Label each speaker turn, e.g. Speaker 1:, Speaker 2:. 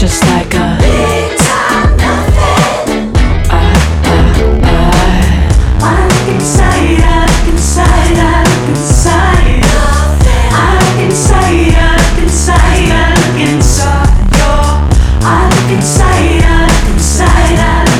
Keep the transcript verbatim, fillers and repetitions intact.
Speaker 1: just like a
Speaker 2: big time nothing.
Speaker 1: I, I, I.
Speaker 2: I look inside, I look inside, I look inside. Nothing. I look inside, I look inside, I look inside. Your, I look inside, I look inside, I look